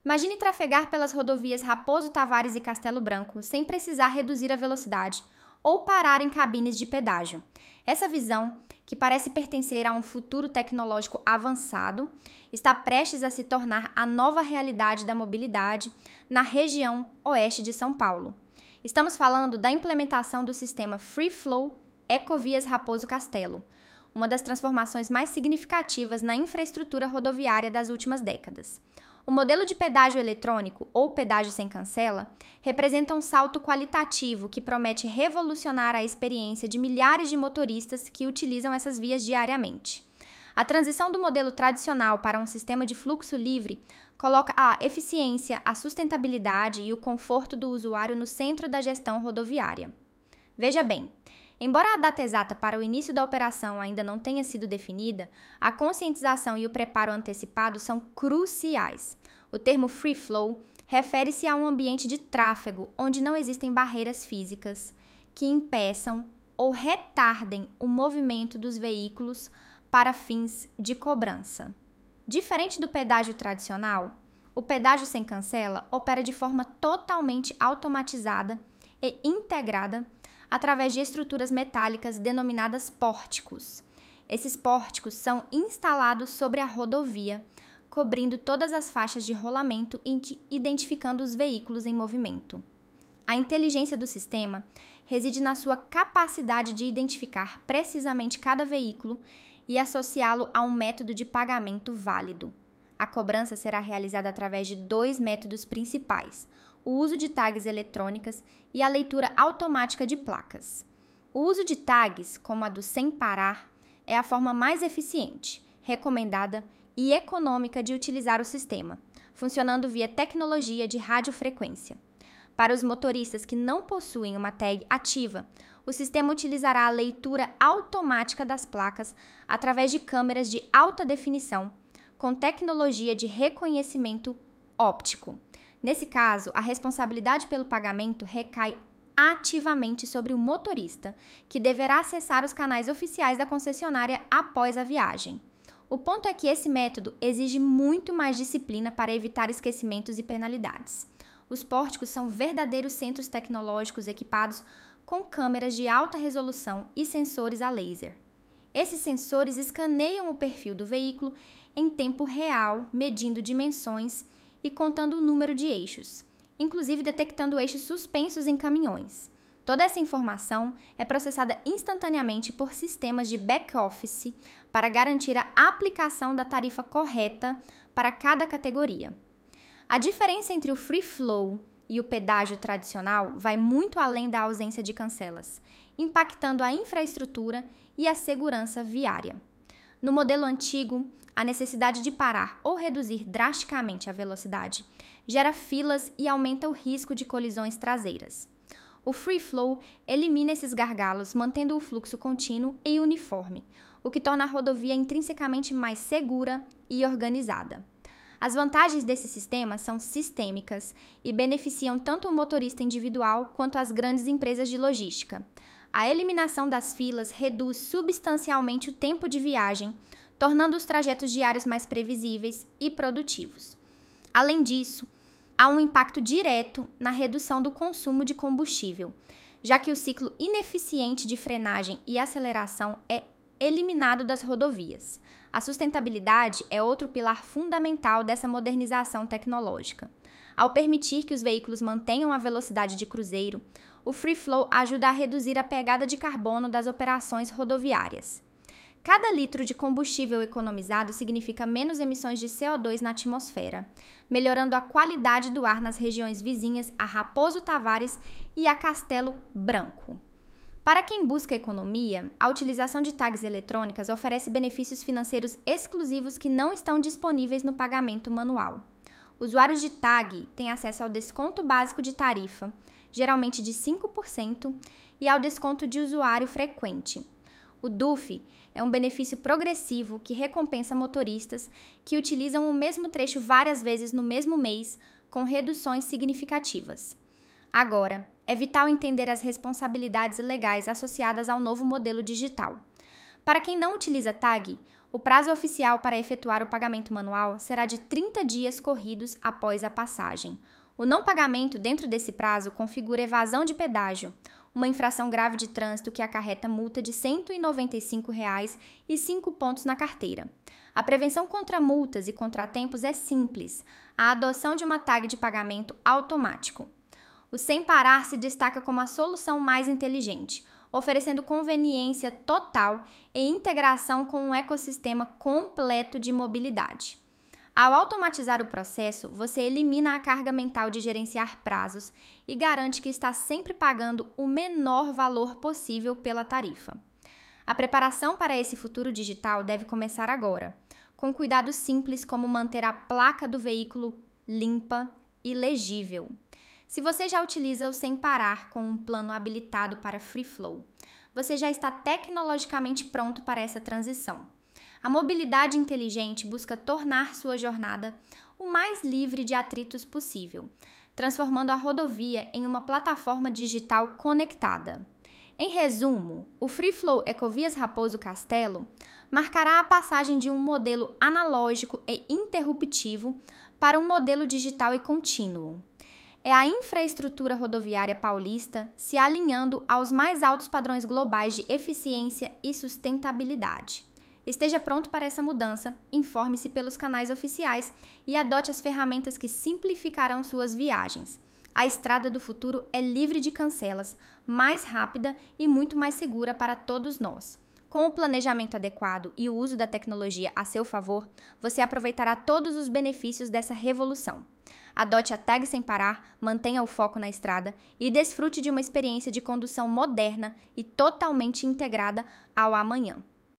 Imagine trafegar pelas rodovias Raposo Tavares e Castelo Branco sem precisar reduzir a velocidade ou parar em cabines de pedágio. Essa visão, que parece pertencer a um futuro tecnológico avançado, está prestes a se tornar a nova realidade da mobilidade na região oeste de São Paulo. Estamos falando da implementação do sistema Free Flow Ecovias Raposo Castelo, uma das transformações mais significativas na infraestrutura rodoviária das últimas décadas. O modelo de pedágio eletrônico, ou pedágio sem cancela, representa um salto qualitativo que promete revolucionar a experiência de milhares de motoristas que utilizam essas vias diariamente. A transição do modelo tradicional para um sistema de fluxo livre coloca a eficiência, a sustentabilidade e o conforto do usuário no centro da gestão rodoviária. Veja bem, embora a data exata para o início da operação ainda não tenha sido definida, a conscientização e o preparo antecipado são cruciais. O termo Free Flow refere-se a um ambiente de tráfego onde não existem barreiras físicas que impeçam ou retardem o movimento dos veículos para fins de cobrança. Diferente do pedágio tradicional, o pedágio sem cancela opera de forma totalmente automatizada e integrada através de estruturas metálicas denominadas pórticos. Esses pórticos são instalados sobre a rodovia, cobrindo todas as faixas de rolamento e identificando os veículos em movimento. A inteligência do sistema reside na sua capacidade de identificar precisamente cada veículo e associá-lo a um método de pagamento válido. A cobrança será realizada através de dois métodos principais: o uso de tags eletrônicas e a leitura automática de placas. O uso de tags, como a do sem parar, é a forma mais eficiente, recomendada e econômica de utilizar o sistema, funcionando via tecnologia de radiofrequência. Para os motoristas que não possuem uma tag ativa, o sistema utilizará a leitura automática das placas através de câmeras de alta definição, com tecnologia de reconhecimento óptico. Nesse caso, a responsabilidade pelo pagamento recai ativamente sobre o motorista, que deverá acessar os canais oficiais da concessionária após a viagem. O ponto é que esse método exige muito mais disciplina para evitar esquecimentos e penalidades. Os pórticos são verdadeiros centros tecnológicos equipados com câmeras de alta resolução e sensores a laser. Esses sensores escaneiam o perfil do veículo em tempo real, medindo dimensões e contando o número de eixos, inclusive detectando eixos suspensos em caminhões. Toda essa informação é processada instantaneamente por sistemas de back-office para garantir a aplicação da tarifa correta para cada categoria. A diferença entre o Free Flow e o pedágio tradicional vai muito além da ausência de cancelas, impactando a infraestrutura e a segurança viária. No modelo antigo, a necessidade de parar ou reduzir drasticamente a velocidade gera filas e aumenta o risco de colisões traseiras. O Free Flow elimina esses gargalos, mantendo o fluxo contínuo e uniforme, o que torna a rodovia intrinsecamente mais segura e organizada. As vantagens desse sistema são sistêmicas e beneficiam tanto o motorista individual quanto as grandes empresas de logística. A eliminação das filas reduz substancialmente o tempo de viagem, tornando os trajetos diários mais previsíveis e produtivos. Além disso, há um impacto direto na redução do consumo de combustível, já que o ciclo ineficiente de frenagem e aceleração é eliminado das rodovias. A sustentabilidade é outro pilar fundamental dessa modernização tecnológica. Ao permitir que os veículos mantenham a velocidade de cruzeiro, o Free Flow ajuda a reduzir a pegada de carbono das operações rodoviárias. Cada litro de combustível economizado significa menos emissões de CO2 na atmosfera, melhorando a qualidade do ar nas regiões vizinhas a Raposo Tavares e a Castelo Branco. Para quem busca economia, a utilização de tags eletrônicas oferece benefícios financeiros exclusivos que não estão disponíveis no pagamento manual. Usuários de tag têm acesso ao desconto básico de tarifa, geralmente de 5%, e ao desconto de usuário frequente. O DUF é um benefício progressivo que recompensa motoristas que utilizam o mesmo trecho várias vezes no mesmo mês, com reduções significativas. Agora, é vital entender as responsabilidades legais associadas ao novo modelo digital. Para quem não utiliza tag, O prazo oficial para efetuar o pagamento manual será de 30 dias corridos após a passagem. O não pagamento dentro desse prazo configura evasão de pedágio, uma infração grave de trânsito que acarreta multa de R$ 195,00 e 5 pontos na carteira. A prevenção contra multas e contratempos é simples, a adoção de uma tag de pagamento automático. O Sem Parar se destaca como a solução mais inteligente, oferecendo conveniência total e integração com um ecossistema completo de mobilidade. Ao automatizar o processo, você elimina a carga mental de gerenciar prazos e garante que está sempre pagando o menor valor possível pela tarifa. A preparação para esse futuro digital deve começar agora, com cuidados simples como manter a placa do veículo limpa e legível. Se você já utiliza o Sem Parar com um plano habilitado para Free Flow, você já está tecnologicamente pronto para essa transição. A mobilidade inteligente busca tornar sua jornada o mais livre de atritos possível, transformando a rodovia em uma plataforma digital conectada. Em resumo, o Free Flow Ecovias Raposo Castelo marcará a passagem de um modelo analógico e interruptivo para um modelo digital e contínuo. É a infraestrutura rodoviária paulista se alinhando aos mais altos padrões globais de eficiência e sustentabilidade. Esteja pronto para essa mudança, informe-se pelos canais oficiais e adote as ferramentas que simplificarão suas viagens. A estrada do futuro é livre de cancelas, mais rápida e muito mais segura para todos nós. Com o planejamento adequado e o uso da tecnologia a seu favor, você aproveitará todos os benefícios dessa revolução. Adote a tag Sem Parar, mantenha o foco na estrada e desfrute de uma experiência de condução moderna e totalmente integrada ao amanhã.